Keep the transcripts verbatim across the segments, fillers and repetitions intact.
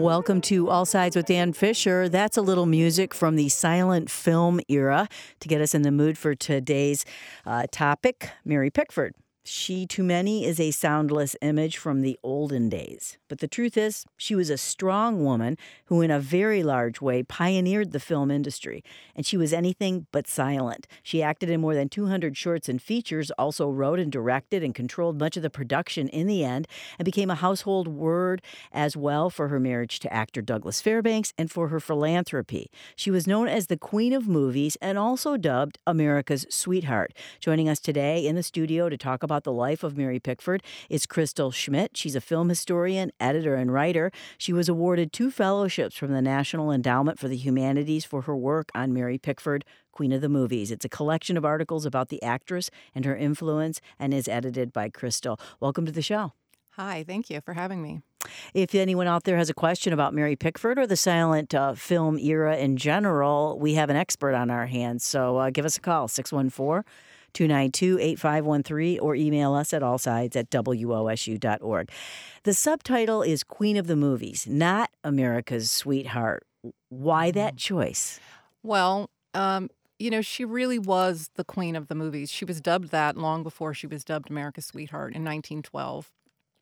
Welcome to All Sides with Dan Fisher. That's a little music from the silent film era to get us in the mood for today's uh, topic, Mary Pickford. She, to many, is a soundless image from the olden days. But the truth is, she was a strong woman who, in a very large way, pioneered the film industry. And she was anything but silent. She acted in more than two hundred shorts and features, also wrote and directed and controlled much of the production in the end, and became a household word as well for her marriage to actor Douglas Fairbanks and for her philanthropy. She was known as the Queen of Movies and also dubbed America's Sweetheart. Joining us today in the studio to talk about about the life of Mary Pickford is Crystal Schmidt. She's a film historian, editor, and writer. She was awarded two fellowships from the National Endowment for the Humanities for her work on Mary Pickford, Queen of the Movies. It's a collection of articles about the actress and her influence and is edited by Crystal. Welcome to the show. Hi, thank you for having me. If anyone out there has a question about Mary Pickford or the silent uh, film era in general, we have an expert on our hands. So uh, give us a call, six one four, two nine two, eight five one three, or email us at allsides at W O S U dot org. The subtitle is Queen of the Movies, not America's Sweetheart. Why that choice? Well, um, you know, she really was the queen of the movies. She was dubbed that long before she was dubbed America's Sweetheart in nineteen twelve.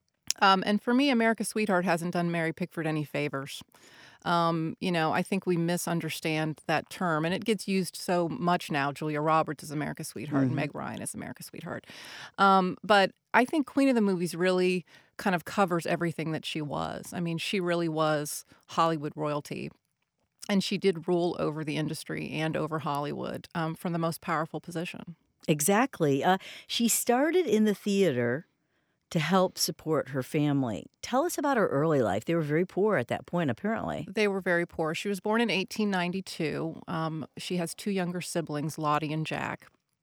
Um, and for me, America's Sweetheart hasn't done Mary Pickford any favors. Um, you know, I think we misunderstand that term, and it gets used so much now. Julia Roberts is America's Sweetheart, mm-hmm. and Meg Ryan is America's Sweetheart. Um, but I think Queen of the Movies really kind of covers everything that she was. I mean, she really was Hollywood royalty, and she did rule over the industry and over Hollywood um, from the most powerful position. Exactly. Uh, she started in the theater to help support her family. Tell us about her early life. They were very poor at that point, apparently. They were very poor. She was born in eighteen ninety-two. Um, she has two younger siblings, Lottie and Jack.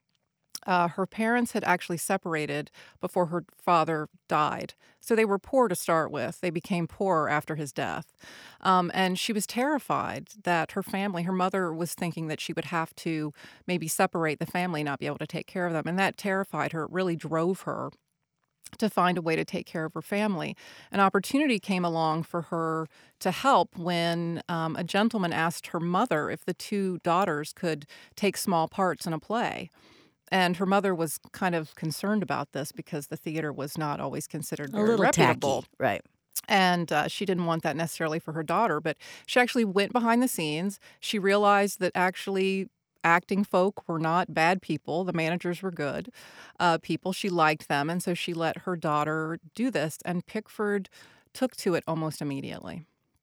Uh, her parents had actually separated before her father died. So they were poor to start with. They became poorer after his death. Um, and she was terrified that her family, her mother was thinking that she would have to maybe separate the family, not be able to take care of them. And that terrified her. It really drove her to find a way to take care of her family. An opportunity came along for her to help when um, a gentleman asked her mother if the two daughters could take small parts in a play. And her mother was kind of concerned about this because the theater was not always considered very a little reputable. Tacky, right. And uh, she didn't want that necessarily for her daughter, but she actually went behind the scenes. She realized that actually acting folk were not bad people. The managers were good uh, people. She liked them, and so she let her daughter do this, and Pickford took to it almost immediately.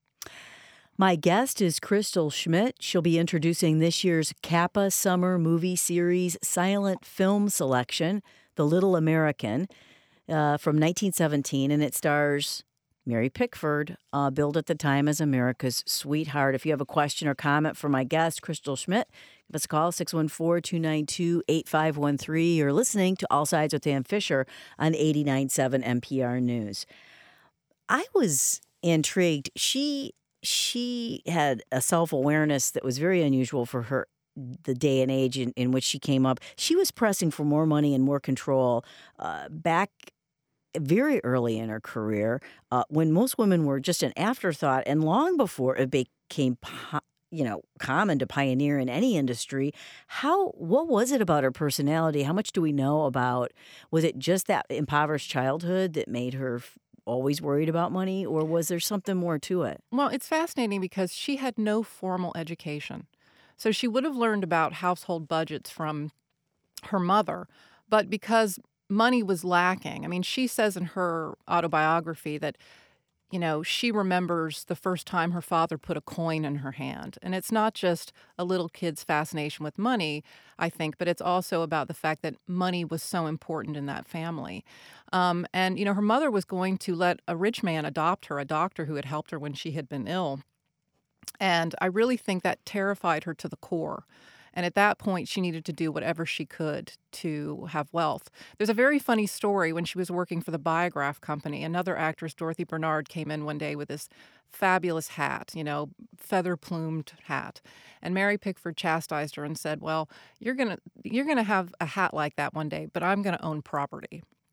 My guest is Crystal Schmidt. She'll be introducing this year's Kappa Summer Movie Series Silent Film Selection, The Little American, uh, from nineteen seventeen, and it stars Mary Pickford, uh, billed at the time as America's Sweetheart. If you have a question or comment for my guest, Crystal Schmidt, give us a call, six one four, two nine two, eight five one three. You're listening to All Sides with Dan Fisher on eighty-nine point seven N P R News. I was intrigued. She she had a self-awareness that was very unusual for her, the day and age in, in which she came up. She was pressing for more money and more control uh, back very early in her career, uh, when most women were just an afterthought, and long before it became, you know, common to pioneer in any industry. How, what was it about her personality? How much do we know about? Was it just that impoverished childhood that made her always worried about money, or was there something more to it? Well, it's fascinating because she had no formal education, so she would have learned about household budgets from her mother, but because money was lacking. I mean, she says in her autobiography that, you know, she remembers the first time her father put a coin in her hand. And it's not just a little kid's fascination with money, I think, but it's also about the fact that money was so important in that family. Um, and, you know, her mother was going to let a rich man adopt her, a doctor who had helped her when she had been ill. And I really think that terrified her to the core. And at that point, she needed to do whatever she could to have wealth. There's a very funny story when she was working for the Biograph Company. Another actress, Dorothy Bernard, came in one day with this fabulous hat, you know, feather-plumed hat. And Mary Pickford chastised her and said, well, you're going to you're gonna have a hat like that one day, but I'm going to own property.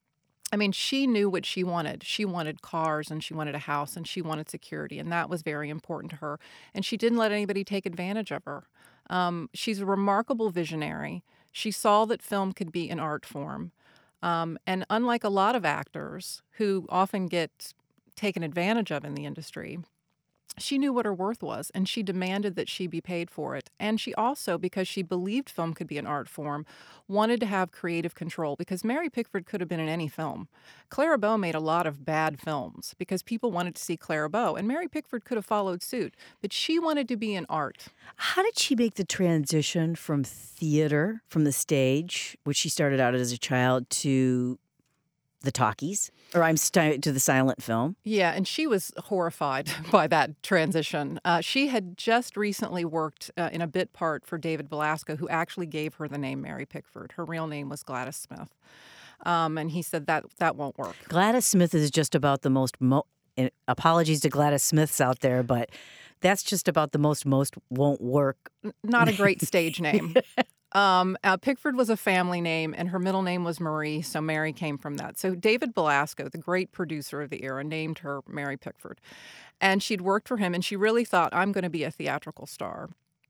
I mean, she knew what she wanted. She wanted cars and she wanted a house and she wanted security, and that was very important to her. And she didn't let anybody take advantage of her. Um, she's a remarkable visionary. She saw that film could be an art form. Um, and unlike a lot of actors who often get taken advantage of in the industry, she knew what her worth was, and she demanded that she be paid for it. And she also, because she believed film could be an art form, wanted to have creative control, because Mary Pickford could have been in any film. Clara Bow made a lot of bad films because people wanted to see Clara Bow, and Mary Pickford could have followed suit, but she wanted to be in art. How did she make the transition from theater, from the stage, which she started out as a child, to the talkies, or I'm st- to the silent film? Yeah, and she was horrified by that transition. Uh, she had just recently worked uh, in a bit part for David Belasco, who actually gave her the name Mary Pickford. Her real name was Gladys Smith. Um, and he said that that won't work. Gladys Smith is just about the most, mo- and apologies to Gladys Smiths out there, but that's just about the most, most won't work. N- Not a great stage name. Um, uh, Pickford was a family name, and her middle name was Marie, so Mary came from that. So David Belasco, the great producer of the era, named her Mary Pickford. And she'd worked for him, and she really thought, I'm going to be a theatrical star.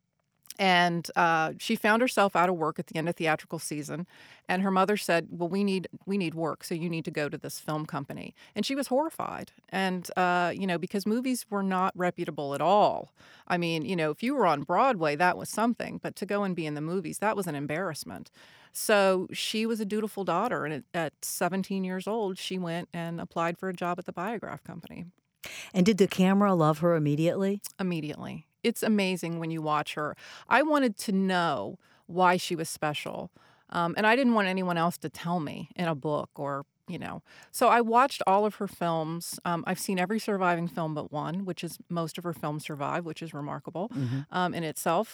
And uh, she found herself out of work at the end of theatrical season, and her mother said, well, we need we need work, so you need to go to this film company. And she was horrified, and, uh, you know, because movies were not reputable at all. I mean, you know, if you were on Broadway, that was something, but to go and be in the movies, that was an embarrassment. So she was a dutiful daughter, and at, at seventeen years old, she went and applied for a job at the Biograph Company. And did the camera love her immediately? Immediately. It's amazing when you watch her. I wanted to know why she was special, um, and I didn't want anyone else to tell me in a book or, you know. So I watched all of her films. Um, I've seen every surviving film but one, which is most of her films survive, which is remarkable Mm-hmm. um, in itself.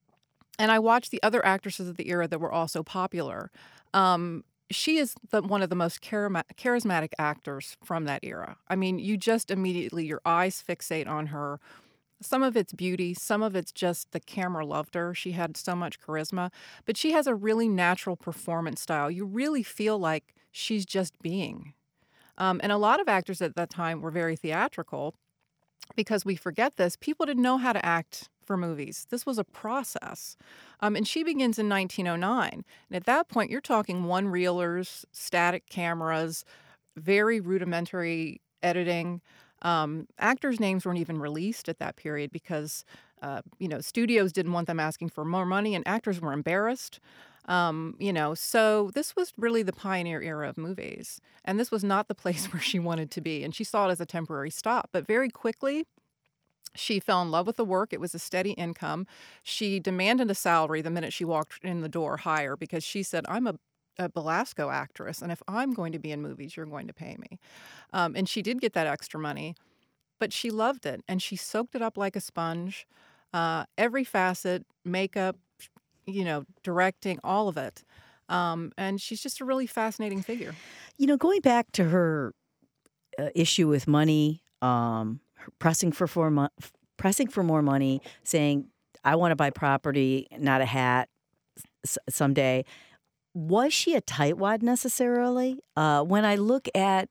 And I watched the other actresses of the era that were also popular. Um, she is the, one of the most charima- charismatic actors from that era. I mean, you just immediately, your eyes fixate on her. Some of it's beauty, some of it's just the camera loved her. She had so much charisma, but she has a really natural performance style. You really feel like she's just being. Um, and a lot of actors at that time were very theatrical because we forget this. People didn't know how to act for movies. This was a process. Um, and she begins in nineteen oh nine. And at that point, you're talking one-reelers, static cameras, very rudimentary editing. Um, actors' names weren't even released at that period because, uh, you know, studios didn't want them asking for more money, and actors were embarrassed. Um, you know, so this was really the pioneer era of movies, and this was not the place where she wanted to be, and she saw it as a temporary stop. But very quickly, she fell in love with the work. It was a steady income. She demanded a salary the minute she walked in the door higher because she said, I'm a a Belasco actress, and if I'm going to be in movies, you're going to pay me. Um, and she did get that extra money, but she loved it, and she soaked it up like a sponge. Uh, every facet, makeup, you know, directing, all of it. Um, and she's just a really fascinating figure. You know, going back to her uh, issue with money, um, her pressing for for mo- pressing for more money, saying, "I want to buy property, not a hat, s- someday." Was she a tightwad necessarily? Uh, when I look at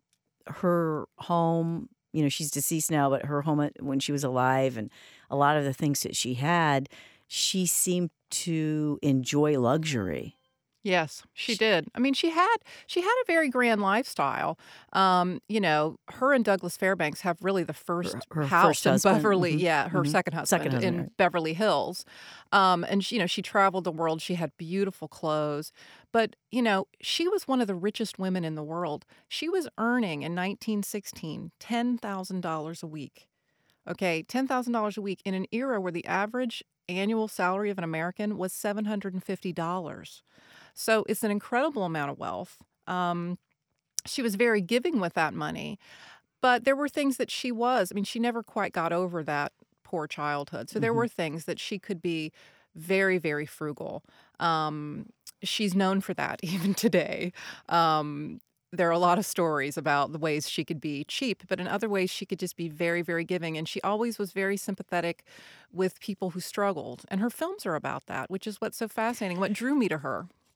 her home, you know, she's deceased now, but her home at- when she was alive and a lot of the things that she had, she seemed to enjoy luxury. Yes, she did. I mean, she had she had a very grand lifestyle. Um, you know, her and Douglas Fairbanks have really the first her house first in husband, Beverly. mhm, Yeah, her mhm. second husband, Second husband, in right. Beverly Hills. Um, and she, you know, she traveled the world. She had beautiful clothes, but you know, she was one of the richest women in the world. She was earning in nineteen sixteen ten thousand dollars a week. Okay, ten thousand dollars a week in an era where the average annual salary of an American was seven hundred fifty dollars. So it's an incredible amount of wealth. Um, she was very giving with that money, but there were things that she was, I mean, she never quite got over that poor childhood. So there Mhm. were things that she could be very, very frugal. Um, she's known for that even today. Um, there are a lot of stories about the ways she could be cheap, but in other ways, she could just be very, very giving. And she always was very sympathetic with people who struggled. And her films are about that, which is what's so fascinating, what drew me to her.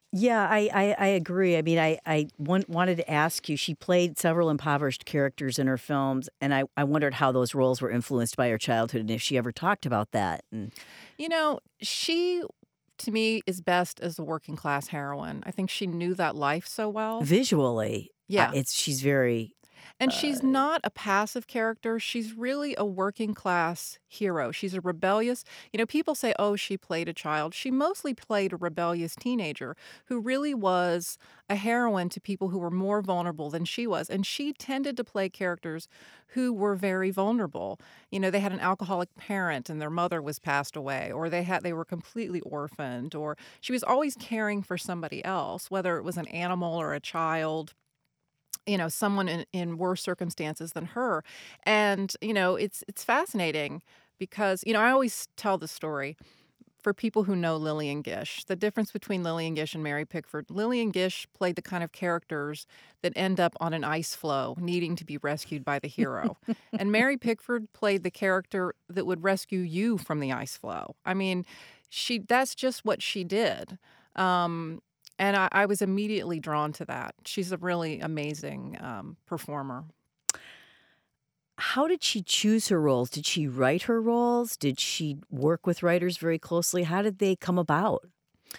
Yeah, I, I, I agree. I mean, I, I want, wanted to ask you, she played several impoverished characters in her films, and I, I wondered how those roles were influenced by her childhood and if she ever talked about that. And You know, she, to me, is best as a working class heroine. I think she knew that life so well. visually, uh, Yeah. it's she's very, And uh, she's not a passive character. She's really a working class hero. She's a rebellious, you know, people say, oh, she played a child. She mostly played a rebellious teenager who really was a heroine to people who were more vulnerable than she was. And she tended to play characters who were very vulnerable. You know, they had an alcoholic parent and their mother was passed away, or they had they were completely orphaned, or she was always caring for somebody else, whether it was an animal or a child, you know, someone in, in worse circumstances than her. And, you know, it's it's fascinating because, you know, I always tell the story for people who know Lillian Gish, the difference between Lillian Gish and Mary Pickford. Lillian Gish played the kind of characters that end up on an ice floe needing to be rescued by the hero. And Mary Pickford played the character that would rescue you from the ice floe. I mean, she that's just what she did. Um, and I, I was immediately drawn to that. She's a really amazing um, performer. how did she choose her roles? Did she write her roles? Did she work with writers very closely? How did they come about?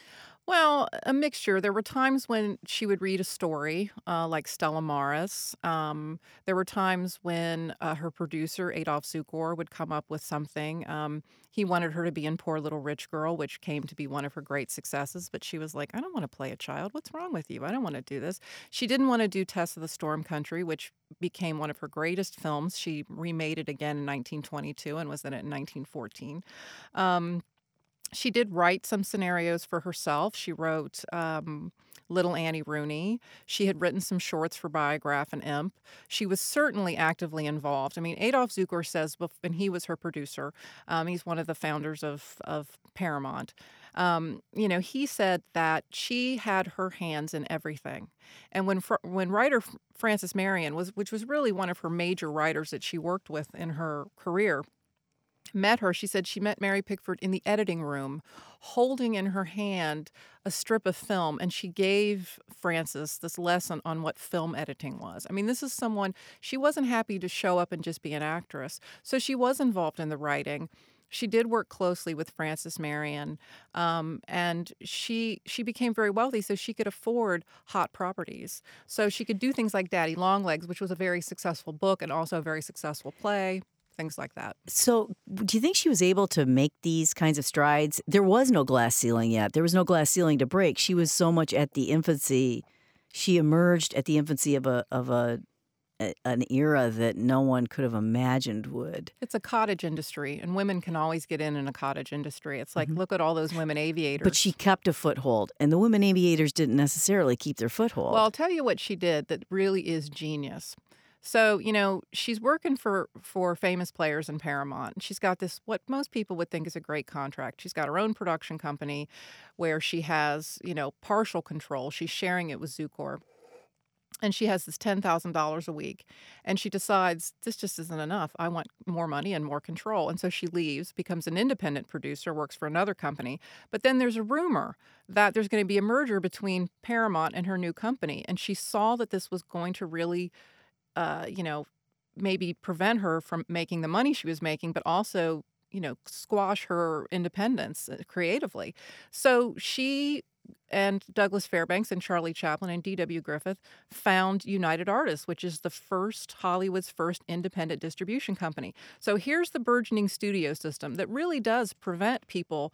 Well, a mixture. There were times when she would read a story, uh, like Stella Maris. Um, there were times when uh, her producer, Adolf Zukor, would come up with something. Um, he wanted her to be in Poor Little Rich Girl, which came to be one of her great successes. But she was like, I don't want to play a child. What's wrong with you? I don't want to do this. She didn't want to do Tess of the Storm Country, which became one of her greatest films. She remade it again in nineteen twenty-two and was in it in nineteen fourteen. Um, she did write some scenarios for herself. She wrote um, Little Annie Rooney. She had written some shorts for Biograph and Imp. She was certainly actively involved. I mean, Adolf Zukor says, bef- and he was her producer, um, he's one of the founders of, of Paramount. Um, you know, he said that she had her hands in everything. And when fr- when writer F- Frances Marion was, which was really one of her major writers that she worked with in her career, met her, she said she met Mary Pickford in the editing room, holding in her hand a strip of film, and she gave Frances this lesson on what film editing was. I mean, this is someone, she wasn't happy to show up and just be an actress, so she was involved in the writing. She did work closely with Frances Marion, um, and she she became very wealthy, so she could afford hot properties. So she could do things like Daddy Longlegs, which was a very successful book and also a very successful play, things like that. So, do you think she was able to make these kinds of strides? There was no glass ceiling yet. There was no glass ceiling to break. She was so much at the infancy. She emerged at the infancy of a of a, a an era that no one could have imagined would. It's a cottage industry, and women can always get in in a cottage industry. It's like, Mhm. look at all those women aviators. But she kept a foothold, and the women aviators didn't necessarily keep their foothold. Well, I'll tell you what she did that really is genius. So, you know, she's working for for famous players in Paramount. And she's got this, what most people would think is a great contract. She's got her own production company where she has, you know, partial control. She's sharing it with Zukor. And she has this ten thousand dollars a week. And she decides this just isn't enough. I want more money and more control. And so she leaves, becomes an independent producer, works for another company. But then there's a rumor that there's going to be a merger between Paramount and her new company. And she saw that this was going to really, uh, you know, maybe prevent her from making the money she was making, but also, you know, squash her independence uh, creatively. So she and Douglas Fairbanks and Charlie Chaplin and D W. Griffith found United Artists, which is the first, Hollywood's first independent distribution company. So here's the burgeoning studio system that really does prevent people,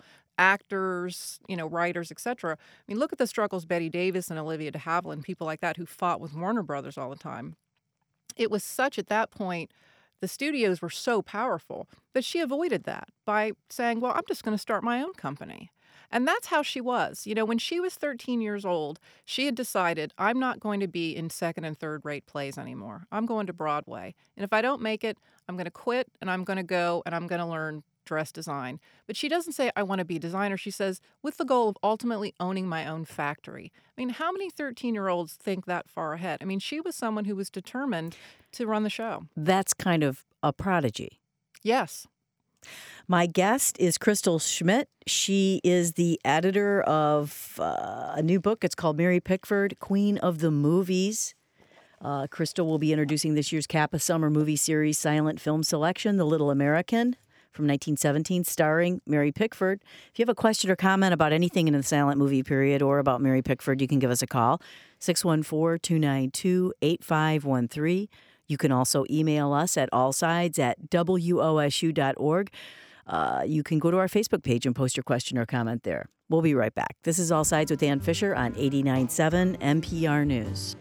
actors, you know, writers, et cetera. I mean, look at the struggles Betty Davis and Olivia de Havilland, people like that who fought with Warner Brothers all the time. It was such at that point, the studios were so powerful that she avoided that by saying, well, I'm just going to start my own company. And that's how she was. You know, when she was thirteen years old, she had decided, I'm not going to be in second and third rate plays anymore. I'm going to Broadway. And if I don't make it, I'm going to quit and I'm going to go and I'm going to learn dress design. But she doesn't say, I want to be a designer. She says, with the goal of ultimately owning my own factory. I mean, how many thirteen-year-olds think that far ahead? I mean, she was someone who was determined to run the show. That's kind of a prodigy. Yes. My guest is Crystal Schmidt. She is the editor of uh, a new book. It's called Mary Pickford, Queen of the Movies. Uh, Crystal will be introducing this year's Kappa Summer Movie Series silent film selection, The Little American, from nineteen seventeen, starring Mary Pickford. If you have a question or comment about anything in the silent movie period or about Mary Pickford, you can give us a call, six one four, two nine two, eight five one three. You can also email us at allsides at W O S U dot org. Uh, you can go to our Facebook page and post your question or comment there. We'll be right back. This is All Sides with Dan Fisher on eighty-nine point seven N P R News.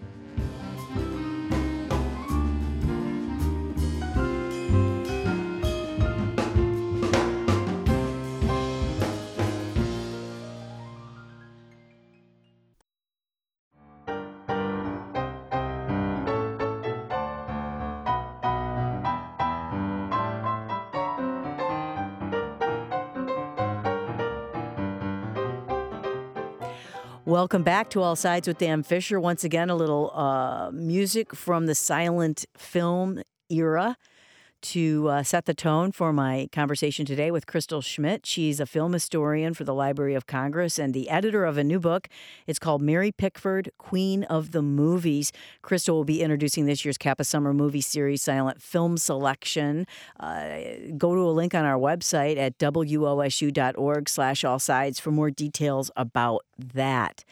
Welcome back to All Sides with Dan Fisher. Once again, a little uh, music from the silent film era to uh, set the tone for my conversation today with Crystal Schmidt. She's a film historian for the Library of Congress and the editor of a new book. It's called Mary Pickford, Queen of the Movies. Crystal will be introducing this year's Kappa Summer Movie Series silent film selection. Uh, go to a link on our website at W O S U dot org slash all sides for more details about that.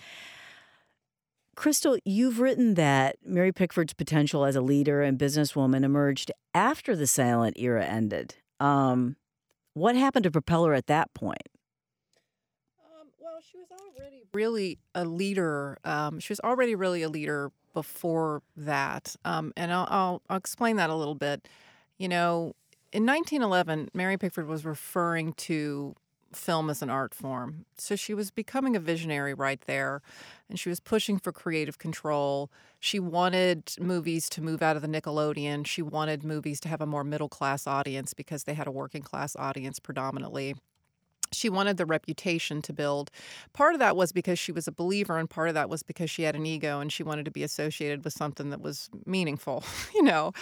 Crystal, you've written that Mary Pickford's potential as a leader and businesswoman emerged after the silent era ended. Um, what happened to propel her at that point? Um, well, she was already really a leader. Um, she was already really a leader before that. Um, and I'll, I'll, I'll explain that a little bit. You know, in nineteen eleven, Mary Pickford was referring to film as an art form. So she was becoming a visionary right there, and she was pushing for creative control. She wanted movies to move out of the Nickelodeon. She wanted movies to have a more middle-class audience because they had a working-class audience predominantly. She wanted the reputation to build. Part of that was because she was a believer, and part of that was because she had an ego and she wanted to be associated with something that was meaningful, you know.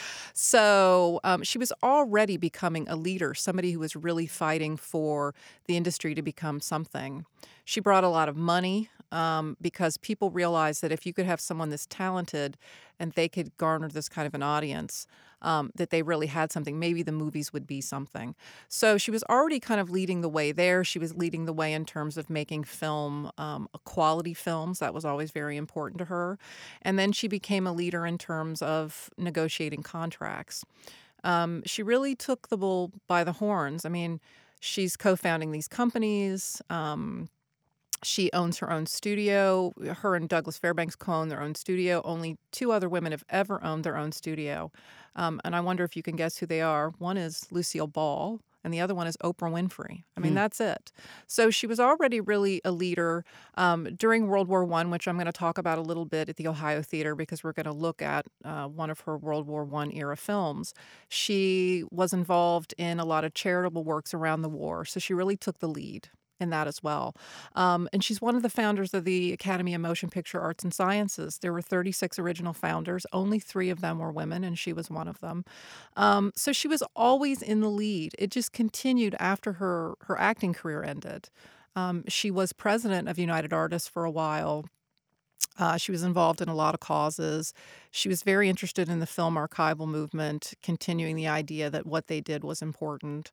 So um, she was already becoming a leader, somebody who was really fighting for the industry to become something. She brought a lot of money um, because people realized that if you could have someone this talented and they could garner this kind of an audience, Um, that they really had something. Maybe the movies would be something. So she was already kind of leading the way there. She was leading the way in terms of making film, um, quality films. That was always very important to her. And then she became a leader in terms of negotiating contracts. Um, she really took the bull by the horns. I mean, she's co-founding these companies. Um, She owns her own studio. Her and Douglas Fairbanks co-own their own studio. Only two other women have ever owned their own studio. Um, and I wonder if you can guess who they are. One is Lucille Ball, and the other one is Oprah Winfrey. I mean, mm. that's it. So she was already really a leader um, during World War One, which I'm going to talk about a little bit at the Ohio Theater because we're going to look at uh, one of her World War One era films. She was involved in a lot of charitable works around the war, so she really took the lead in that as well. Um, and she's one of the founders of the Academy of Motion Picture Arts and Sciences. There were thirty-six original founders. Only three of them were women, and she was one of them. Um, so she was always in the lead. It just continued after her, her acting career ended. Um, she was president of United Artists for a while. Uh, she was involved in a lot of causes. She was very interested in the film archival movement, continuing the idea that what they did was important.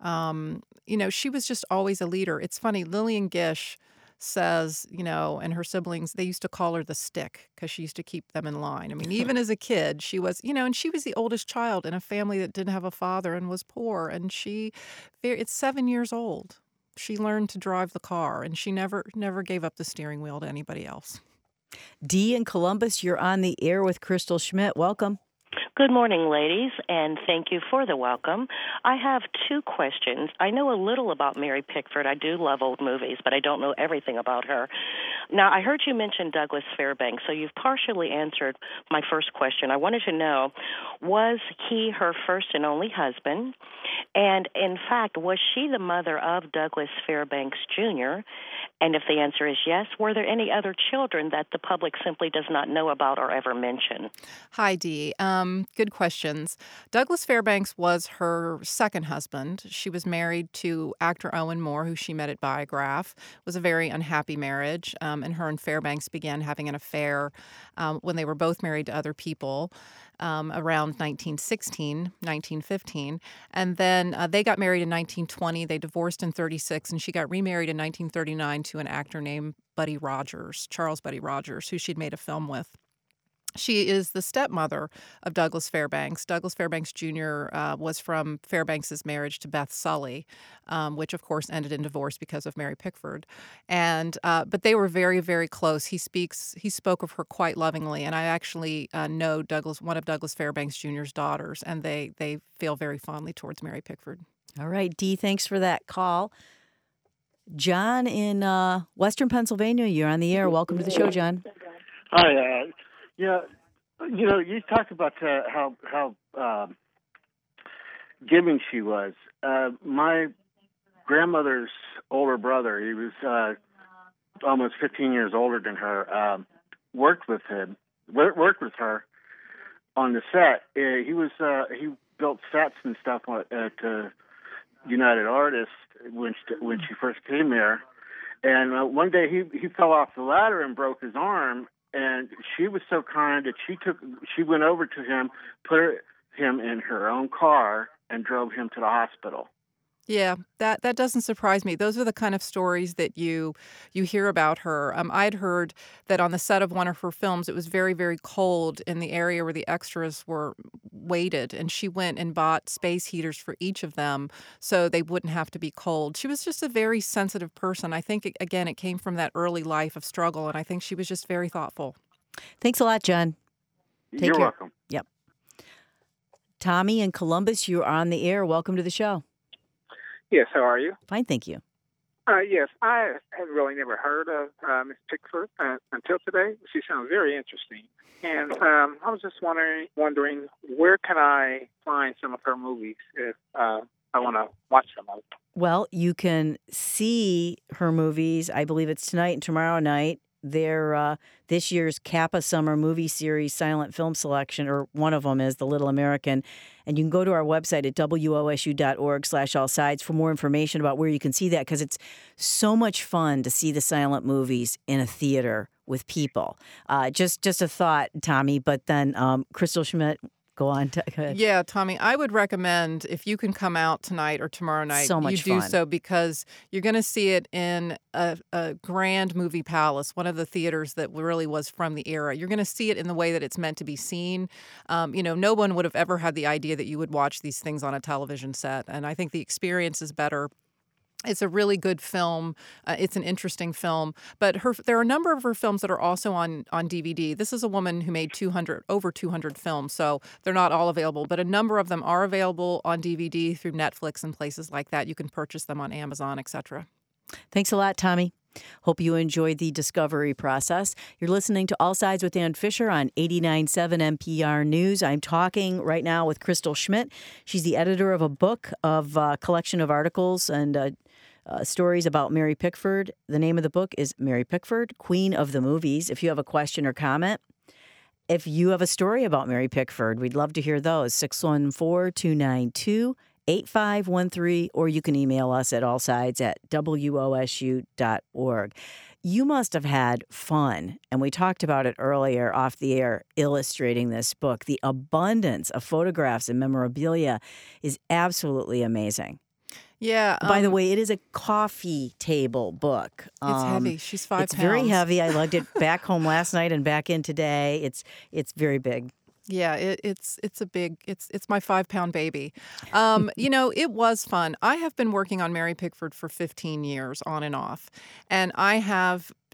Um, you know, she was just always a leader. It's funny, Lillian Gish says, you know, and her siblings, they used to call her the stick because she used to keep them in line. I mean, even as a kid, she was, you know, and she was the oldest child in a family that didn't have a father and was poor. And she, it's seven years old. She learned to drive the car, and she never, never gave up the steering wheel to anybody else. Dee in Columbus, you're on the air with Crystal Schmidt. Welcome. Good morning, ladies, and thank you for the welcome. I have two questions. I know a little about Mary Pickford. I do love old movies, but I don't know everything about her. Now, I heard you mention Douglas Fairbanks, so you've partially answered my first question. I wanted to know, was he her first and only husband? And, in fact, was she the mother of Douglas Fairbanks, Junior? And if the answer is yes, were there any other children that the public simply does not know about or ever mention? Hi, Dee. Um, good questions. Douglas Fairbanks was her second husband. She was married to actor Owen Moore, who she met at Biograph. It was a very unhappy marriage, um, and her and Fairbanks began having an affair um, when they were both married to other people. Um, around nineteen sixteen, nineteen fifteen. And then uh, they got married in nineteen twenty. They divorced in thirty-six, and she got remarried in nineteen thirty-nine to an actor named Buddy Rogers, Charles Buddy Rogers, who she'd made a film with. She is the stepmother of Douglas Fairbanks. Douglas Fairbanks Junior Uh, was from Fairbanks's marriage to Beth Sully, um, which of course ended in divorce because of Mary Pickford. And uh, but they were very, very close. He speaks. He spoke of her quite lovingly, and I actually uh, know Douglas, one of Douglas Fairbanks Junior's daughters, and they they feel very fondly towards Mary Pickford. All right, Dee, thanks for that call. John in uh, Western Pennsylvania, you're on the air. Welcome to the show, John. Hi. Uh, yeah, you know, you talked about uh, how how um, giving she was. Uh, my grandmother's older brother, he was uh, almost fifteen years older than her, um, worked with him, worked with her on the set. Uh, he was uh, he built sets and stuff at uh, United Artists when she, when she first came there. And uh, one day he he fell off the ladder and broke his arm. And she was so kind that she took, she went over to him, put him in her own car, and drove him to the hospital. Yeah, that, that doesn't surprise me. Those are the kind of stories that you you hear about her. Um, I'd heard that on the set of one of her films, it was very, very cold in the area where the extras were waited, and she went and bought space heaters for each of them so they wouldn't have to be cold. She was just a very sensitive person. I think, again, it came from that early life of struggle, and I think she was just very thoughtful. Thanks a lot, John. Take You're care. welcome. Yep. Tommy in Columbus, you're on the air. Welcome to the show. Yes, how are you? Fine, thank you. Uh, yes, I had really never heard of uh, Miss Pickford uh, until today. She sounds very interesting. And um, I was just wondering, wondering, where can I find some of her movies if uh, I want to watch some of them? Well, you can see her movies. I believe it's tonight and tomorrow night. They're uh, this year's Kappa Summer Movie Series silent film selection, or one of them is The Little American. And you can go to our website at W O S U dot org slash all sides for more information about where you can see that, because it's so much fun to see the silent movies in a theater with people. Uh, just just a thought, Tommy, but then um, Crystal Schmidt, go on. To, go ahead. Yeah, Tommy, I would recommend if you can come out tonight or tomorrow night, So much you do fun. so, because you're going to see it in a, a grand movie palace, one of the theaters that really was from the era. You're going to see it in the way that it's meant to be seen. Um, you know, no one would have ever had the idea that you would watch these things on a television set, and I think the experience is better. It's a really good film. Uh, it's an interesting film. But her, there are a number of her films that are also on, on D V D. This is a woman who made two hundred, over two hundred films, so they're not all available. But a number of them are available on D V D through Netflix and places like that. You can purchase them on Amazon, et cetera. Thanks a lot, Tommy. Hope you enjoyed the discovery process. You're listening to All Sides with Ann Fisher on eighty-nine point seven N P R News. I'm talking right now with Crystal Schmidt. She's the editor of a book of a collection of articles and uh, uh, stories about Mary Pickford. The name of the book is Mary Pickford, Queen of the Movies. If you have a question or comment, if you have a story about Mary Pickford, we'd love to hear those. six one four, two nine two, eight five one three, or you can email us at allsides at W O S U dot org. You must have had fun, and we talked about it earlier off the air, illustrating this book. The abundance of photographs and memorabilia is absolutely amazing. Yeah. Um, By the way, it is a coffee table book. It's Um, heavy. She's five It's pounds. very heavy. I lugged it back home last night and back in today. It's it's very big. Yeah, it, it's it's a big it's it's my five pound baby. Um, you know, it was fun. I have been working on Mary Pickford for fifteen years, on and off, and I have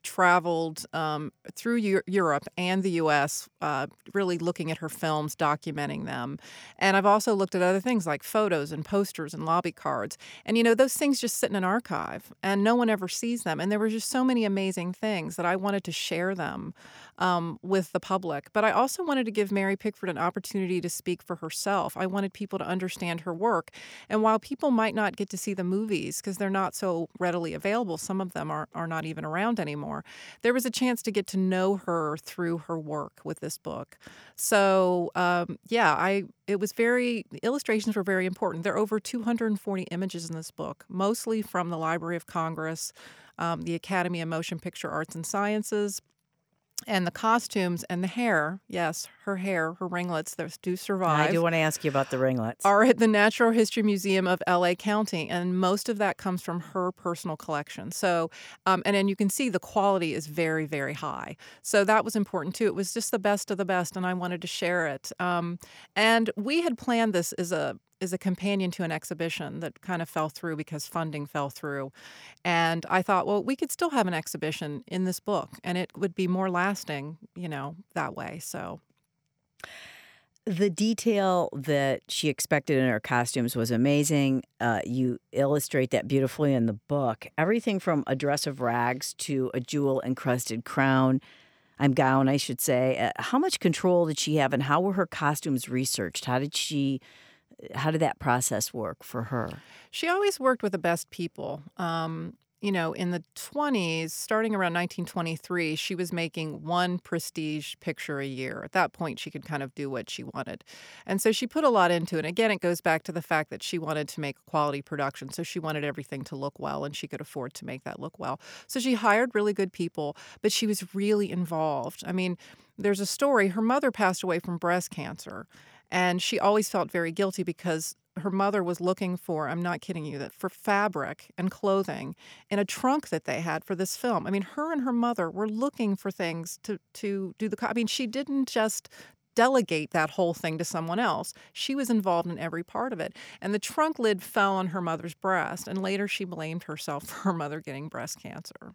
traveled um, through Eu- Europe and the U S, uh, really looking at her films, documenting them. And I've also looked at other things like photos and posters and lobby cards. And, you know, those things just sit in an archive and no one ever sees them. And there were just so many amazing things that I wanted to share them um, with the public. But I also wanted to give Mary Pickford an opportunity to speak for herself. I wanted people to understand her work. And while people might not get to see the movies because they're not so readily available, some of them are, are not even around anymore, there was a chance to get to know her through her work with this book. So, um, yeah, I it was very, the illustrations were very important. There are over two hundred forty images in this book, mostly from the Library of Congress, um, the Academy of Motion Picture Arts and Sciences, and the costumes and the hair. Yes, her hair, her ringlets, those do survive. I do want to ask you about the ringlets. Are at the Natural History Museum of L A County, and most of that comes from her personal collection. So, um, and then you can see the quality is very, very high. So that was important too. It was just the best of the best, and I wanted to share it. Um, and we had planned this as a as a companion to an exhibition that kind of fell through because funding fell through. And I thought, well, we could still have an exhibition in this book, and it would be more lasting, you know, that way. So. The detail that she expected in her costumes was amazing. Uh, you illustrate that beautifully in the book. Everything from a dress of rags to a jewel-encrusted crown, I'm gown, I should say. Uh, how much control did she have, and how were her costumes researched? How did she, how did that process work for her? She always worked with the best people. Um, You know, in the twenties, starting around nineteen twenty-three, she was making one prestige picture a year. At that point, she could kind of do what she wanted. And so she put a lot into it. Again, it goes back to the fact that she wanted to make a quality production. So she wanted everything to look well, and she could afford to make that look well. So she hired really good people, but she was really involved. I mean, there's a story. Her mother passed away from breast cancer, and she always felt very guilty because her mother was looking for, I'm not kidding you, that for fabric and clothing in a trunk that they had for this film. I mean, her and her mother were looking for things to, to do the, I mean, she didn't just delegate that whole thing to someone else. She was involved in every part of it. And the trunk lid fell on her mother's breast, and later she blamed herself for her mother getting breast cancer.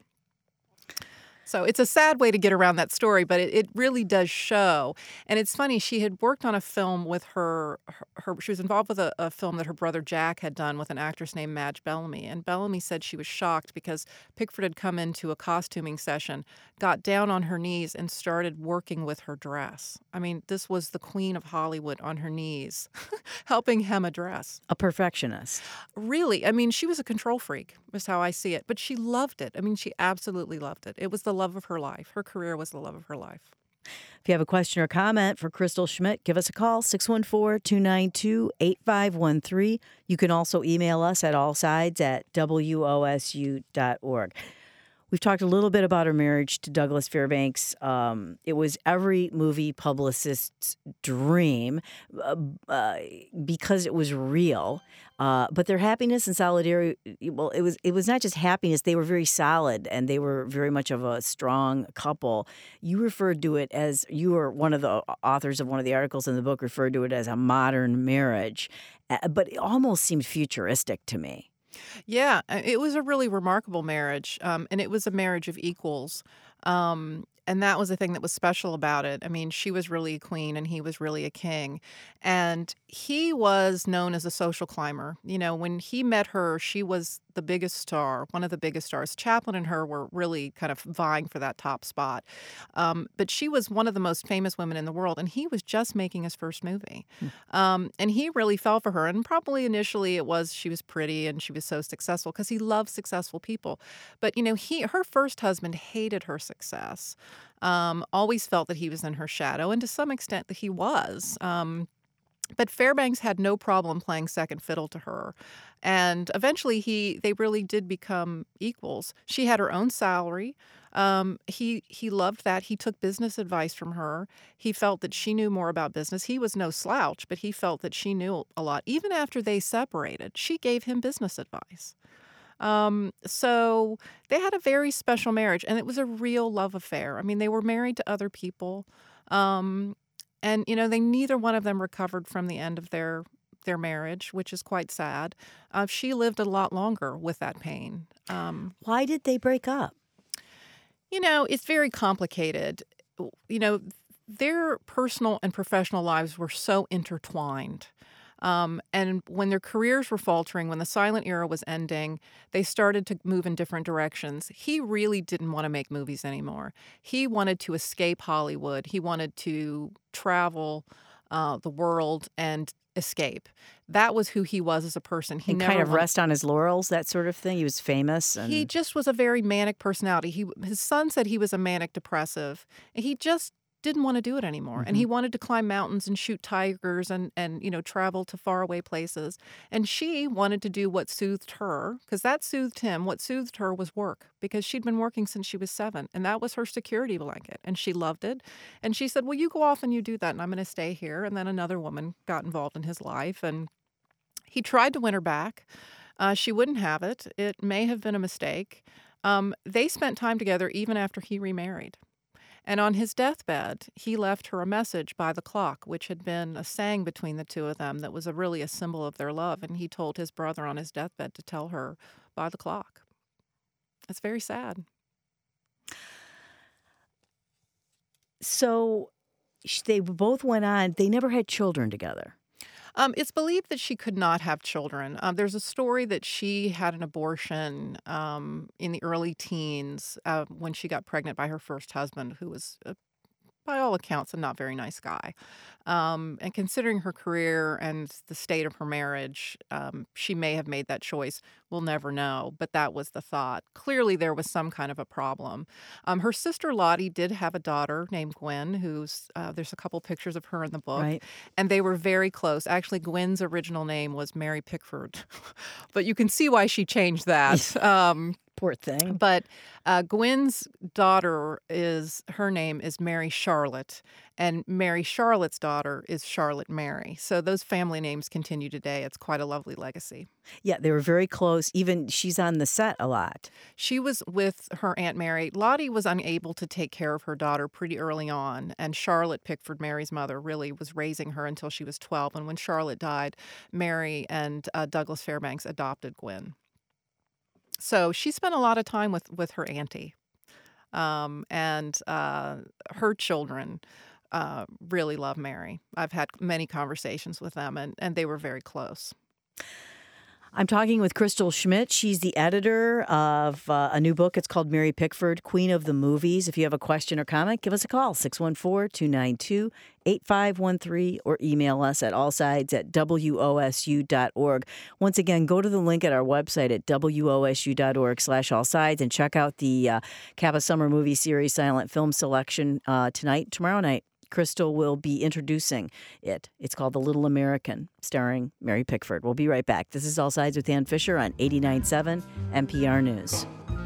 So it's a sad way to get around that story, but it, it really does show. And it's funny, she had worked on a film with her, her, her she was involved with a, a film that her brother Jack had done with an actress named Madge Bellamy. And Bellamy said she was shocked because Pickford had come into a costuming session, got down on her knees, and started working with her dress. I mean, this was the queen of Hollywood on her knees, helping hem a dress. A perfectionist. Really, I mean, she was a control freak, is how I see it. But she loved it. I mean, she absolutely loved it. It was the love of her life. Her career was the love of her life. If you have a question or comment for Crystal Schmidt, give us a call, six one four, two nine two, eight five one three. You can also email us at allsides at W O S U dot org. We've talked a little bit about her marriage to Douglas Fairbanks. Um, it was every movie publicist's dream uh, uh, because it was real. Uh, but their happiness and solidarity, well, it was it was not just happiness. They were very solid, and they were very much of a strong couple. You referred to it as, you were one of the authors of one of the articles in the book, referred to it as a modern marriage. Uh, but it almost seemed futuristic to me. Yeah, uh, it was a really remarkable marriage, um, and it was a marriage of equals. Um, and that was the thing that was special about it. I mean, she was really a queen and he was really a king. And he was known as a social climber. You know, when he met her, she was the biggest star, one of the biggest stars. Chaplin and her were really kind of vying for that top spot. Um, but she was one of the most famous women in the world, and he was just making his first movie. Hmm. Um, and he really fell for her. And probably initially it was she was pretty and she was so successful because he loved successful people. But, you know, he her first husband hated her success, um, always felt that he was in her shadow, and to some extent that he was. Um, But Fairbanks had no problem playing second fiddle to her. And eventually he they really did become equals. She had her own salary. Um, he he loved that. He took business advice from her. He felt that she knew more about business. He was no slouch, but he felt that she knew a lot. Even after they separated, she gave him business advice. Um, so they had a very special marriage, and it was a real love affair. I mean, they were married to other people. Um, And, you know, they neither one of them recovered from the end of their their marriage, which is quite sad. Uh, she lived a lot longer with that pain. Um, Why did they break up? You know, it's very complicated. You know, their personal and professional lives were so intertwined. Um, and when their careers were faltering, when the silent era was ending, they started to move in different directions. He really didn't want to make movies anymore. He wanted to escape Hollywood. He wanted to travel uh, the world and escape. That was who he was as a person. He And never kind of wanted- rest on his laurels, that sort of thing. He was famous. And He just was a very manic personality. He his son said he was a manic depressive. And he just didn't want to do it anymore. And he wanted to climb mountains and shoot tigers and and you know travel to faraway places. And she wanted to do what soothed her, because that soothed him. What soothed her was work, because she'd been working since she was seven, and that was her security blanket, and she loved it. And she said, "Well, you go off and you do that, and I'm going to stay here." And then another woman got involved in his life, and he tried to win her back. Uh, she wouldn't have it. It may have been a mistake. Um, they spent time together even after he remarried. And on his deathbed, he left her a message by the clock, which had been a saying between the two of them that was a, really a symbol of their love. And he told his brother on his deathbed to tell her by the clock. It's very sad. so sh- they both went on. They never had children together. Um, it's believed that she could not have children. Um, there's a story that she had an abortion um, in the early teens uh, when she got pregnant by her first husband, who was, uh, by all accounts, a not very nice guy. Um, and considering her career and the state of her marriage, um, she may have made that choice. We'll never know, but that was the thought. Clearly, there was some kind of a problem. Um, her sister Lottie did have a daughter named Gwen, who's uh, there's a couple pictures of her in the book, Right. and they were very close. Actually, Gwen's original name was Mary Pickford, but you can see why she changed that. um, Poor thing. but uh, Gwen's daughter is her name is Mary Charlotte, and Mary Charlotte's daughter is Charlotte Mary. So those family names continue today. It's quite a lovely legacy. Yeah, they were very close. Even she's on the set a lot. She was with her Aunt Mary. Lottie was unable to take care of her daughter pretty early on, and Charlotte Pickford, Mary's mother, really was raising her until she was twelve. And when Charlotte died, Mary and uh, Douglas Fairbanks adopted Gwen. So she spent a lot of time with, with her auntie, um, and uh, her children uh, really love Mary. I've had many conversations with them, and, and they were very close. I'm talking with Crystal Schmidt. She's the editor of uh, a new book. It's called Mary Pickford, Queen of the Movies. If you have a question or comment, give us a call, six one four, two nine two, eight five one three, or email us at allsides at W O S U dot org. Once again, go to the link at our website at W O S U dot org slash allsides and check out the uh, Kappa Summer Movie Series silent film selection uh, tonight, tomorrow night. Crystal will be introducing it. It's called The Little American, starring Mary Pickford. We'll be right back. This is All Sides with Ann Fisher on eighty-nine point seven N P R News.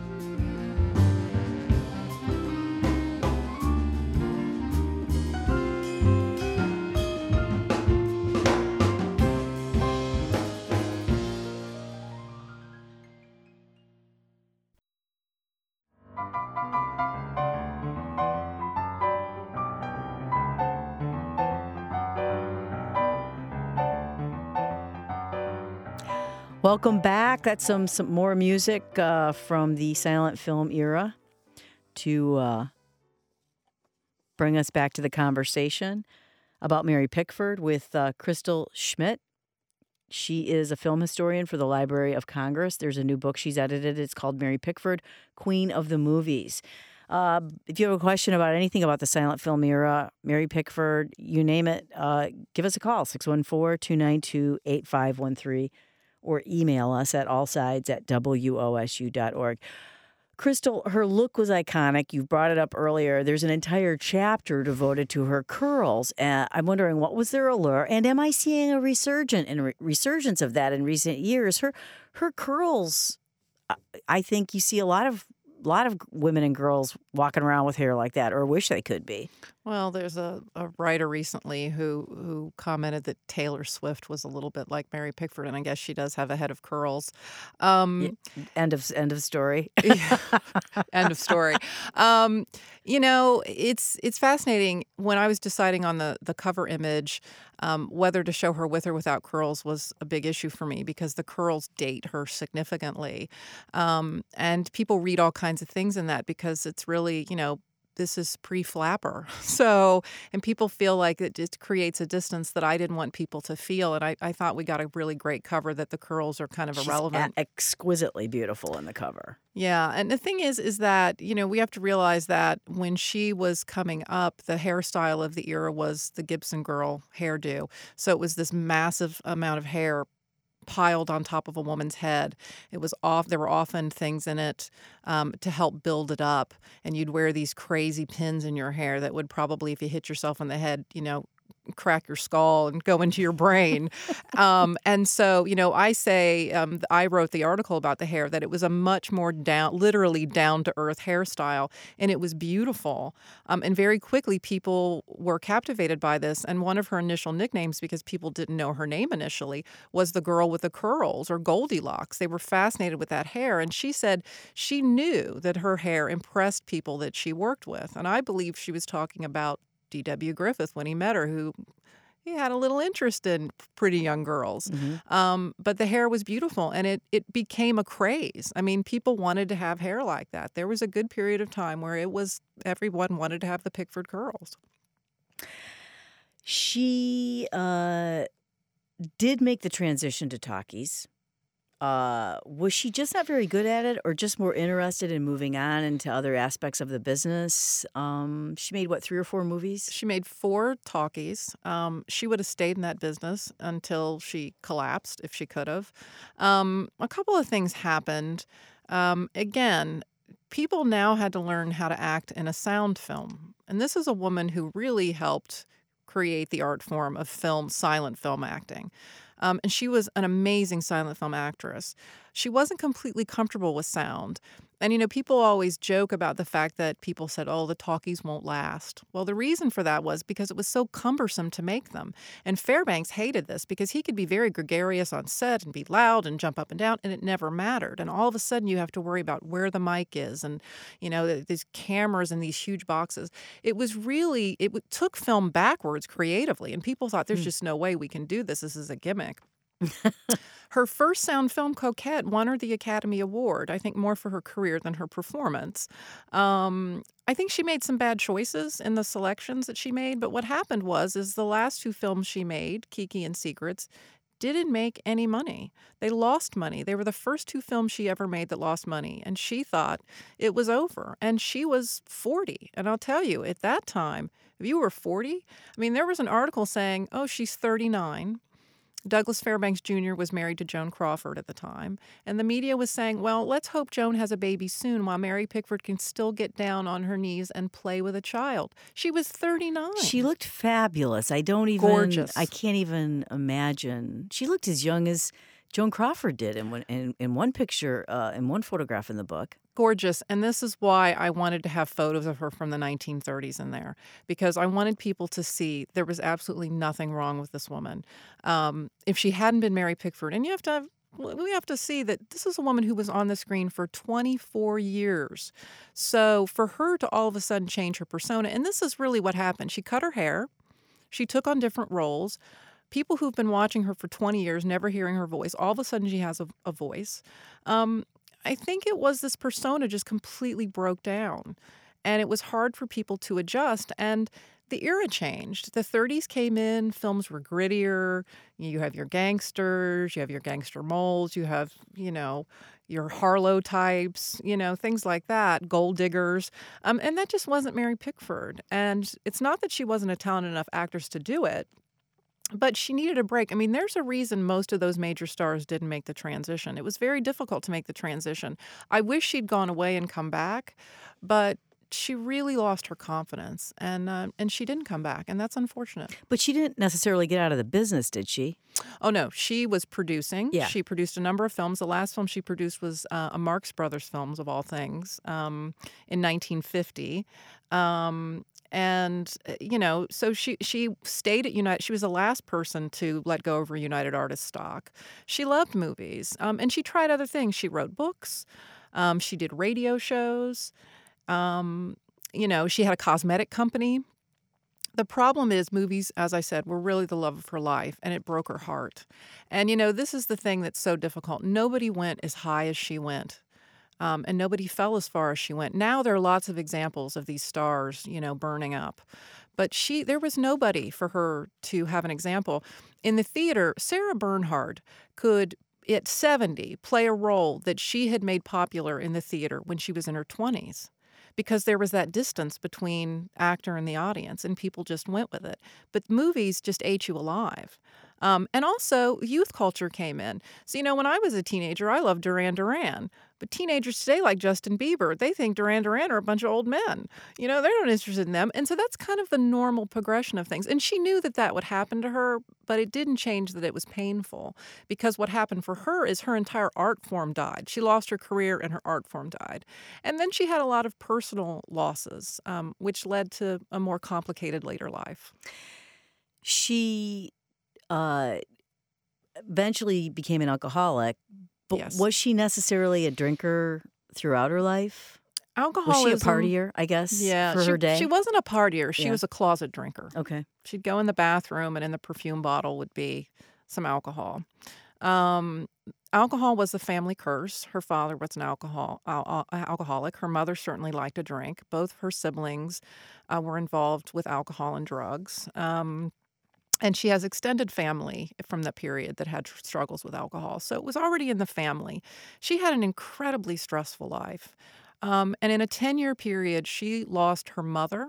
Welcome back. That's some, some more music uh, from the silent film era to uh, bring us back to the conversation about Mary Pickford with uh, Crystal Schmidt. She is a film historian for the Library of Congress. There's a new book she's edited. It's called Mary Pickford, Queen of the Movies. Uh, if you have a question about anything about the silent film era, Mary Pickford, you name it, uh, give us a call, six one four, two nine two, eight five one three. Or email us at allsides at W O S U dot org. Crystal, her look was iconic. You brought it up earlier. There's an entire chapter devoted to her curls. Uh, I'm wondering, what was their allure? And am I seeing a resurgence and re- resurgence of that in recent years? Her her curls, I think you see a lot of a lot of women and girls walking around with hair like that, or wish they could be. Well, there's a, a writer recently who, who commented that Taylor Swift was a little bit like Mary Pickford, and I guess she does have a head of curls. Um, yeah, end of end of story. yeah, end of story. Um, you know, it's it's fascinating. When I was deciding on the, the cover image, um, whether to show her with or without curls was a big issue for me because the curls date her significantly. Um, and people read all kinds of things in that because it's really really, you know, this is pre-flapper. So, and people feel like it just creates a distance that I didn't want people to feel. And I, I thought we got a really great cover that the curls are kind of She's irrelevant. a- exquisitely beautiful in the cover. Yeah. And the thing is, is that, you know, we have to realize that when she was coming up, the hairstyle of the era was the Gibson girl hairdo. So it was this massive amount of hair piled on top of a woman's head. It was off. There were often things in it um, to help build it up, and you'd wear these crazy pins in your hair that would probably, if you hit yourself in the head, you know, crack your skull and go into your brain. um, and so, you know, I say, um, I wrote the article about the hair that it was a much more down, literally down to earth hairstyle, and it was beautiful. Um, and very quickly, people were captivated by this. And one of her initial nicknames, because people didn't know her name initially, was the girl with the curls, or Goldilocks. They were fascinated with that hair. And she said she knew that her hair impressed people that she worked with. And I believe she was talking about D W Griffith when he met her, who he had a little interest in pretty young girls. Mm-hmm. Um, but the hair was beautiful, and it it became a craze. I mean, people wanted to have hair like that. There was a good period of time where it was everyone wanted to have the Pickford curls. She uh, did make the transition to talkies. Uh, was she just not very good at it, or just more interested in moving on into other aspects of the business? Um, she made, what, three or four movies? She made four talkies. Um, she would have stayed in that business until she collapsed, if she could have. Um, a couple of things happened. Um, again, people now had to learn how to act in a sound film. And this is a woman who really helped create the art form of film, silent film acting. Um, and she was an amazing silent film actress. She wasn't completely comfortable with sound. And, you know, people always joke about the fact that people said, oh, the talkies won't last. Well, the reason for that was because it was so cumbersome to make them. And Fairbanks hated this because he could be very gregarious on set and be loud and jump up and down, and it never mattered. And all of a sudden you have to worry about where the mic is and, you know, these cameras in these huge boxes. It was really, it took film backwards creatively. And people thought there's Mm. just no way we can do this. This is a gimmick. Her first sound film, Coquette, won her the Academy Award, I think more for her career than her performance. Um, I think she made some bad choices in the selections that she made, but what happened was is the last two films she made, Kiki and Secrets, didn't make any money. They lost money. They were the first two films she ever made that lost money, and she thought it was over. And she was forty. And I'll tell you, at that time, if you were forty, I mean, there was an article saying, oh, she's thirty-nine. Douglas Fairbanks Junior was married to Joan Crawford at the time, and the media was saying, well, let's hope Joan has a baby soon while Mary Pickford can still get down on her knees and play with a child. She was thirty-nine. She looked fabulous. I don't even... Gorgeous. I can't even imagine. She looked as young as Joan Crawford did in one, in, in one picture, uh, in one photograph in the book. Gorgeous. And this is why I wanted to have photos of her from the nineteen thirties in there, because I wanted people to see there was absolutely nothing wrong with this woman. Um, if she hadn't been Mary Pickford, and you have to have, we have to see that this is a woman who was on the screen for twenty-four years. So for her to all of a sudden change her persona, and this is really what happened. She cut her hair. She took on different roles. People who've been watching her for twenty years, never hearing her voice, all of a sudden she has a, a voice. Um, I think it was this persona just completely broke down, and it was hard for people to adjust. And the era changed. The thirties came in, films were grittier. You have your gangsters, you have your gangster moles, you have, you know, your Harlow types, you know, things like that, gold diggers. Um, and that just wasn't Mary Pickford. And it's not that she wasn't a talented enough actress to do it, but she needed a break. I mean, there's a reason most of those major stars didn't make the transition. It was very difficult to make the transition. I wish she'd gone away and come back, but she really lost her confidence, and uh, and she didn't come back, and that's unfortunate. But she didn't necessarily get out of the business, did she? Oh, no. She was producing. Yeah. She produced a number of films. The last film she produced was uh, a Marx Brothers films, of all things, um, in nineteen fifty. Um, and, uh, you know, so she, she stayed at United. She was the last person to let go of her United Artists stock. She loved movies, um, and she tried other things. She wrote books. Um, she did radio shows. Um, you know, she had a cosmetic company. The problem is movies, as I said, were really the love of her life, and it broke her heart. And, you know, this is the thing that's so difficult. Nobody went as high as she went. Um, and nobody fell as far as she went. Now there are lots of examples of these stars, you know, burning up. But she, there was nobody for her to have an example. In the theater, Sarah Bernhardt could, at seventy, play a role that she had made popular in the theater when she was in her twenties. Because there was that distance between actor and the audience, and people just went with it. But movies just ate you alive. Um, and also, youth culture came in. So, you know, when I was a teenager, I loved Duran Duran. But teenagers today, like Justin Bieber, they think Duran Duran are a bunch of old men. You know, they're not interested in them. And so that's kind of the normal progression of things. And she knew that that would happen to her, but it didn't change that it was painful. Because what happened for her is her entire art form died. She lost her career and her art form died. And then she had a lot of personal losses, um, which led to a more complicated later life. She uh, eventually became an alcoholic, but Yes. was she necessarily a drinker throughout her life? Alcoholism. Was she a partier, I guess, Yeah, for she, her day? she wasn't a partier. She Yeah. was a closet drinker. Okay. She'd go in the bathroom, and in the perfume bottle would be some alcohol. Um, alcohol was the family curse. Her father was an alcohol al- al- alcoholic. Her mother certainly liked to drink. Both of her siblings uh, were involved with alcohol and drugs. Um, and she has extended family from the period that had tr- struggles with alcohol. So it was already in the family. She had an incredibly stressful life. Um, and in a ten-year period, she lost her mother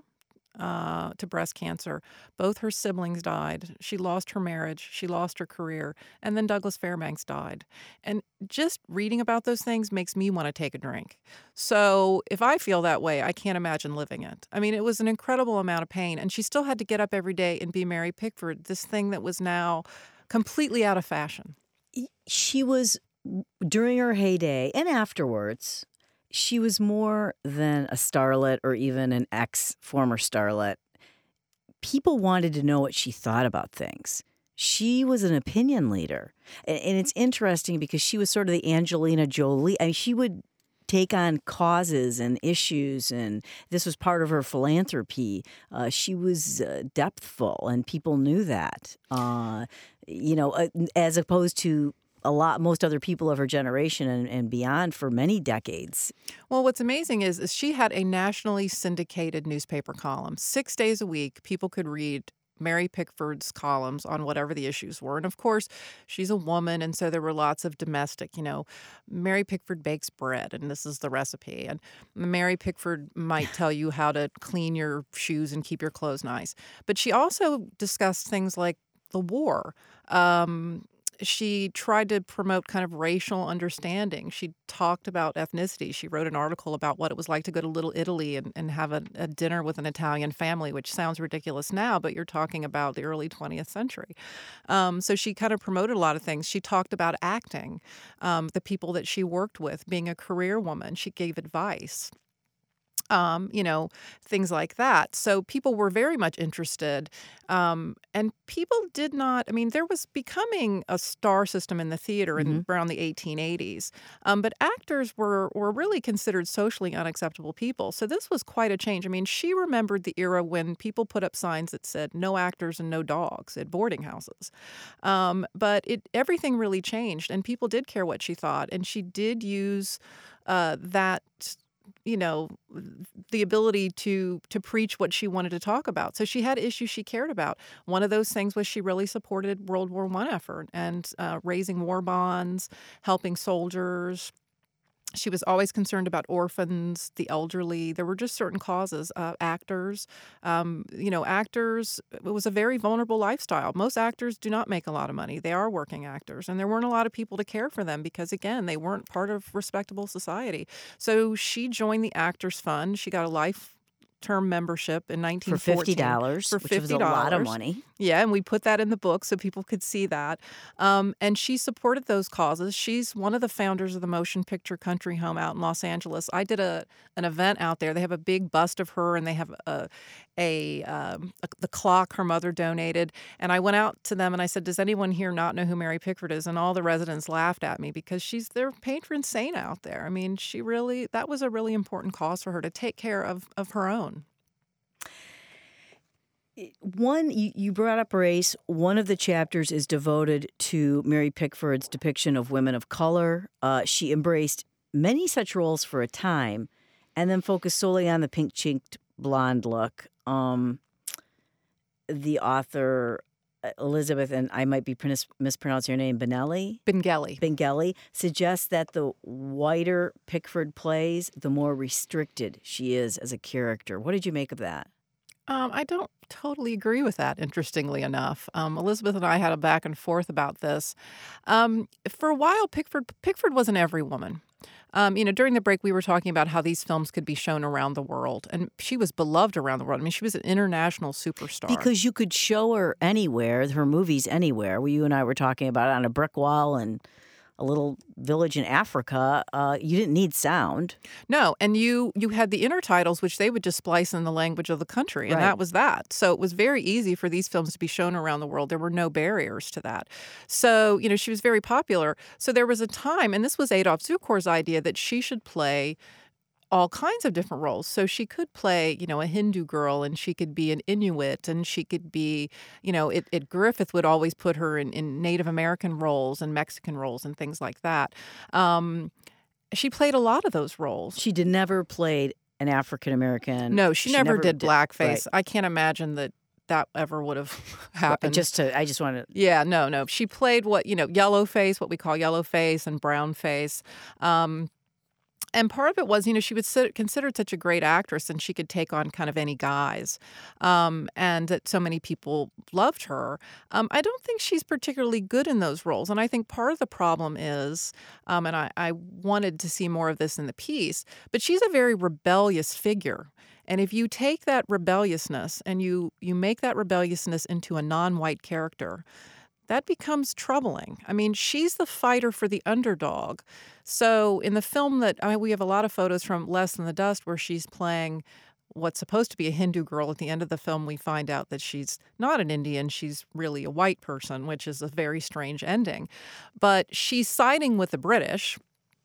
uh, to breast cancer. Both her siblings died. She lost her marriage. She lost her career. And then Douglas Fairbanks died. And just reading about those things makes me want to take a drink. So if I feel that way, I can't imagine living it. I mean, it was an incredible amount of pain. And she still had to get up every day and be Mary Pickford, this thing that was now completely out of fashion. She was, during her heyday and afterwards, she was more than a starlet or even an ex-former starlet. People wanted to know what she thought about things. She was an opinion leader. And, and it's interesting because she was sort of the Angelina Jolie. I mean, she would take on causes and issues, and this was part of her philanthropy. Uh, she was uh, depthful, and people knew that. Uh, you know, uh, as opposed to a lot, most other people of her generation and, and beyond for many decades. Well, what's amazing is, is she had a nationally syndicated newspaper column. Six days a week, people could read Mary Pickford's columns on whatever the issues were. And of course, she's a woman, and so there were lots of domestic, you know, Mary Pickford bakes bread, and this is the recipe. And Mary Pickford might tell you how to clean your shoes and keep your clothes nice. But she also discussed things like the war. Um, She tried to promote kind of racial understanding. She talked about ethnicity. She wrote an article about what it was like to go to Little Italy and, and have a, a dinner with an Italian family, which sounds ridiculous now, but you're talking about the early twentieth century. Um, so she kind of promoted a lot of things. She talked about acting, um, the people that she worked with, being a career woman. She gave advice. Um, you know, things like that. So people were very much interested. Um, and people did not, I mean, there was becoming a star system in the theater in Mhm. around the eighteen eighties. Um, but actors were, were really considered socially unacceptable people. So this was quite a change. I mean, she remembered the era when people put up signs that said no actors and no dogs at boarding houses. Um, but it everything really changed, and people did care what she thought. And she did use uh, that you know, the ability to to preach what she wanted to talk about. So she had issues she cared about. One of those things was she really supported World War One effort and uh, raising war bonds, helping soldiers. She was always concerned about orphans, the elderly. There were just certain causes. Uh, actors, um, you know, actors, it was a very vulnerable lifestyle. Most actors do not make a lot of money. They are working actors, and there weren't a lot of people to care for them because, again, they weren't part of respectable society. So she joined the Actors Fund. She got a life term membership in nineteen For fourteen. fifty dollars, For which was a lot of money. Yeah, and we put that in the book so people could see that. Um, and she supported those causes. She's one of the founders of the Motion Picture Country Home out in Los Angeles. I did a an event out there. They have a big bust of her, and they have a a, um, a the clock her mother donated. And I went out to them and I said, "Does anyone here not know who Mary Pickford is?" And all the residents laughed at me because she's their patron saint out there. I mean, she really that was a really important cause for her to take care of of her own. One, you, you brought up race. One of the chapters is devoted to Mary Pickford's depiction of women of color. Uh, she embraced many such roles for a time and then focused solely on the pink-cheeked blonde look. Um, the author, uh, Elizabeth, and I might be pronounced- mispronouncing your name, Benelli? Bengelli. Bengelli, suggests that the whiter Pickford plays, the more restricted she is as a character. What did you make of that? Um, I don't totally agree with that, interestingly enough. Um, Elizabeth and I had a back and forth about this. Um, for a while, Pickford Pickford wasn't every woman. Um, you know, during the break, we were talking about how these films could be shown around the world, and she was beloved around the world. I mean, she was an international superstar. Because you could show her anywhere, her movies anywhere. Well, you and I were talking about it on a brick wall and a little village in Africa. Uh, you didn't need sound. No, and you you had the intertitles, which they would just splice in the language of the country, and Right. that was that. So it was very easy for these films to be shown around the world. There were no barriers to that. So, you know, she was very popular. So there was a time, and this was Adolf Zukor's idea, that she should play all kinds of different roles. So she could play, you know, a Hindu girl, and she could be an Inuit, and she could be, you know, it, it Griffith would always put her in, in Native American roles and Mexican roles and things like that. Um, she played a lot of those roles. She did never played an African American. No, she, never, did blackface. right. I can't imagine that that ever would have happened. Just to, I just want to. Yeah, no, no. She played what, you know, yellow face, what we call yellow face, and brown face. Um, And part of it was, you know, she was so- considered such a great actress, and she could take on kind of any guise, um, and that so many people loved her. Um, I don't think she's particularly good in those roles, and I think part of the problem is, um, and I, I wanted to see more of this in the piece, but she's a very rebellious figure. And if you take that rebelliousness and you you make that rebelliousness into a non-white character, that becomes troubling. I mean, she's the fighter for the underdog. So in the film that, I mean, we have a lot of photos from Less Than the Dust where she's playing what's supposed to be a Hindu girl. At the end of the film, we find out that she's not an Indian. She's really a white person, which is a very strange ending. But she's siding with the British,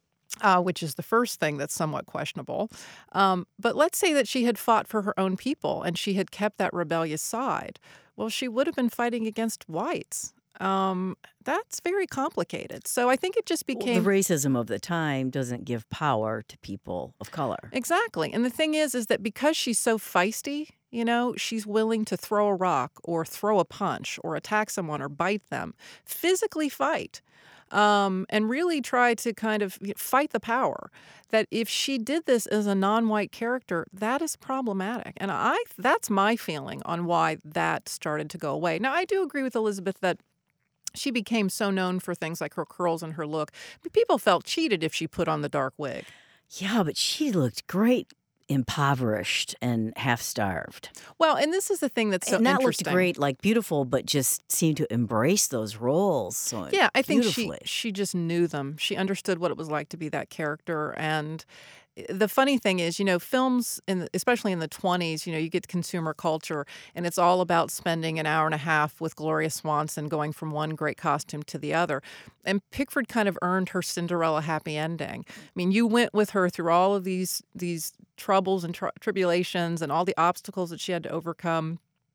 Uh, which is the first thing that's somewhat questionable. Um, but let's say that she had fought for her own people and she had kept that rebellious side. Well, she would have been fighting against whites. Um, that's very complicated. So I think it just Well, became... the racism of the time doesn't give power to people of color. Exactly. And the thing is, is that because she's so feisty, you know, she's willing to throw a rock or throw a punch or attack someone or bite them, physically fight. Um, and really try to kind of fight the power. That if she did this as a non-white character, that is problematic. And I that's my feeling on why that started to go away. Now, I do agree with Elizabeth that she became so known for things like her curls and her look. People felt cheated if she put on the dark wig. Yeah, but she looked great, impoverished and half-starved. Well, and this is the thing that's so and that interesting. looked great, like beautiful, but just seemed to embrace those roles so Yeah, I think she beautifully. she just knew them. She understood what it was like to be that character. And the funny thing is, you know, films, in the, especially in the twenties, you know, you get consumer culture, and it's all about spending an hour and a half with Gloria Swanson going from one great costume to the other. And Pickford kind of earned her Cinderella happy ending. I mean, you went with her through all of these these troubles and tri- tribulations and all the obstacles that she had to overcome.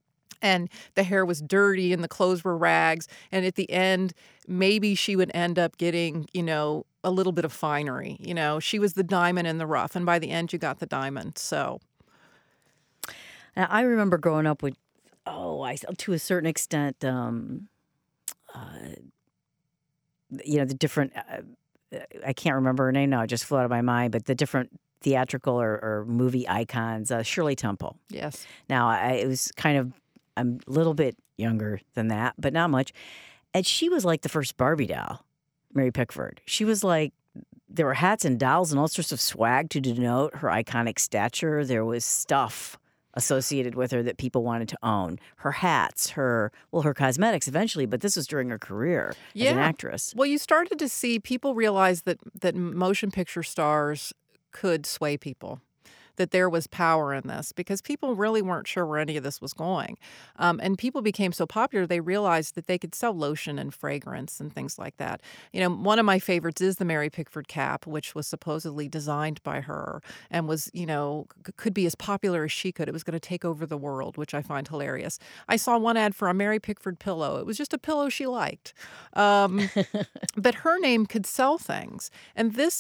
And the hair was dirty and the clothes were rags. And at the end, maybe she would end up getting, you know, a little bit of finery. You know, she was the diamond in the rough. And by the end, you got the diamond. So Now, I remember growing up with, oh, I to a certain extent, um, uh, you know, the different. Uh, I can't remember her name now; it just flew out of my mind. But the different theatrical or, or movie icons, uh, Shirley Temple. yes. Now, I it was kind of I'm a little bit younger than that, but not much. And she was like the first Barbie doll, Mary Pickford. She was like, there were hats and dolls and all sorts of swag to denote her iconic stature. There was stuff associated with her that people wanted to own. Her hats, her, well, her cosmetics eventually, but this was during her career as an Yeah. actress. Well, you started to see people realize that that motion picture stars could sway people, that there was power in this, because people really weren't sure where any of this was going. Um, and people became so popular, they realized that they could sell lotion and fragrance and things like that. You know, one of my favorites is the Mary Pickford cap, which was supposedly designed by her and was, you know, c- could be as popular as she could. It was going to take over the world, which I find hilarious. I saw one ad for a Mary Pickford pillow. It was just a pillow she liked. Um, but her name could sell things. And this is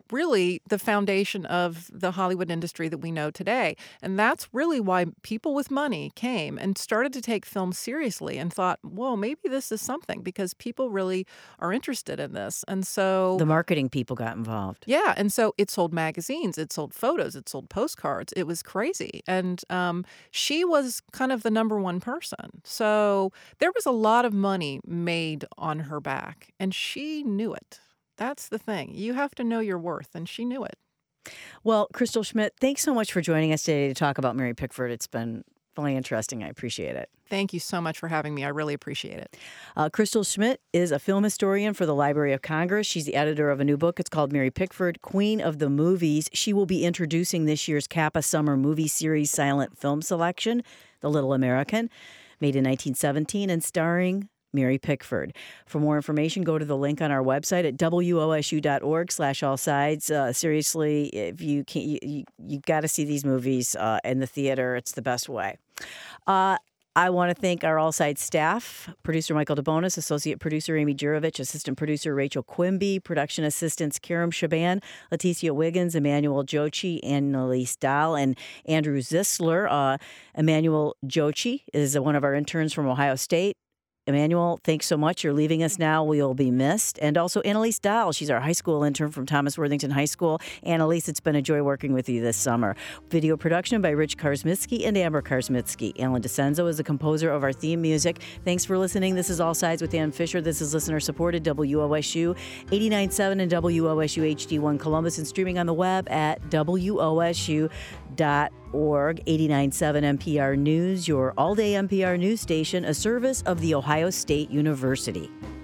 really the foundation of the Hollywood industry that we know today. And that's really why people with money came and started to take film seriously and thought, whoa, maybe this is something, because people really are interested in this. And so The marketing people got involved. yeah, and so it sold magazines, it sold photos, it sold postcards. It was crazy. And um, she was kind of the number one person. So there was a lot of money made on her back, and she knew it. That's the thing. You have to know your worth, and she knew it. Well, Crystal Schmidt, thanks so much for joining us today to talk about Mary Pickford. It's been really interesting. I appreciate it. Thank you so much for having me. I really appreciate it. Uh, Crystal Schmidt is a film historian for the Library of Congress. She's the editor of a new book. It's called Mary Pickford, Queen of the Movies. She will be introducing this year's CAPA Summer Movie Series silent film selection, The Little American, made in nineteen seventeen and starring Mary Pickford. For more information, go to the link on our website at W O S U dot org slash all sides. Uh, seriously, if you can't, you, you, you got to see these movies uh, in the theater. It's the best way. Uh, I want to thank our All Sides staff, producer Michael DeBonis, associate producer Amy Jurovich, assistant producer Rachel Quimby, production assistants Kiram Shaban, Leticia Wiggins, Emmanuel Jochi, Annalise Dahl, and Andrew Zisler. Uh, Emmanuel Jochi is one of our interns from Ohio State. Emmanuel, thanks so much. You're leaving us now. We'll be missed. And also Annalise Dahl. She's our high school intern from Thomas Worthington High School. Annalise, it's been a joy working with you this summer. Video production by Rich Karsmitsky and Amber Karsmitsky. Alan DeCenzo is the composer of our theme music. Thanks for listening. This is All Sides with Ann Fisher. This is listener-supported W O S U eighty-nine point seven and W O S U H D one Columbus, and streaming on the web at W O S U dot org. eighty-nine point seven N P R News, your all-day N P R news station, a service of The Ohio State University.